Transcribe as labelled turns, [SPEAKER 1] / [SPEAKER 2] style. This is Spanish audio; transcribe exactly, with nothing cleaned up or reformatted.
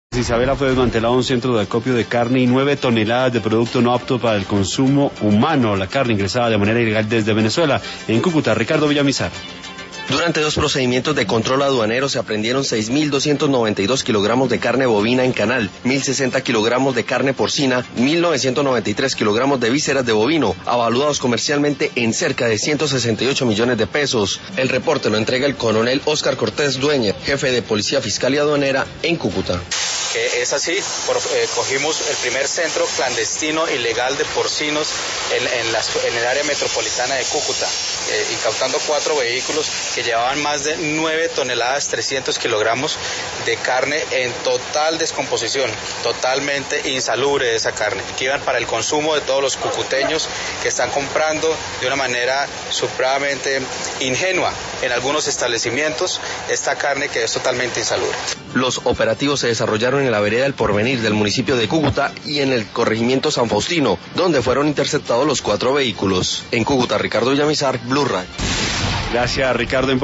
[SPEAKER 1] Isabela fue desmantelado un centro de acopio de carne y nueve toneladas de producto no apto para el consumo humano. La carne ingresada de manera ilegal desde Venezuela. En Cúcuta, Ricardo Villamizar.
[SPEAKER 2] Durante dos procedimientos de control aduanero se apreendieron seis mil doscientos noventa y dos kilogramos de carne bovina en canal, mil sesenta kilogramos de carne porcina, mil novecientos noventa y tres kilogramos de vísceras de bovino, avaluados comercialmente en cerca de ciento sesenta y ocho millones de pesos. El reporte lo entrega el coronel Óscar Cortés Dueñez, jefe de Policía Fiscal y Aduanera en Cúcuta.
[SPEAKER 3] Que es así, por, eh, cogimos el primer centro clandestino ilegal de porcinos en, en, la, en el área metropolitana de Cúcuta, eh, incautando cuatro vehículos que llevaban más de nueve toneladas, trescientos kilogramos de carne en total descomposición, totalmente insalubre esa carne, que iban para el consumo de todos los cucuteños que están comprando de una manera supremamente ingenua en algunos establecimientos esta carne que es totalmente insalubre.
[SPEAKER 2] Los operativos se desarrollaron en la vereda El Porvenir del municipio de Cúcuta y en el corregimiento San Faustino, donde fueron interceptados los cuatro vehículos. En Cúcuta, Ricardo Villamizar, Blue Radio.
[SPEAKER 1] Gracias, Ricardo.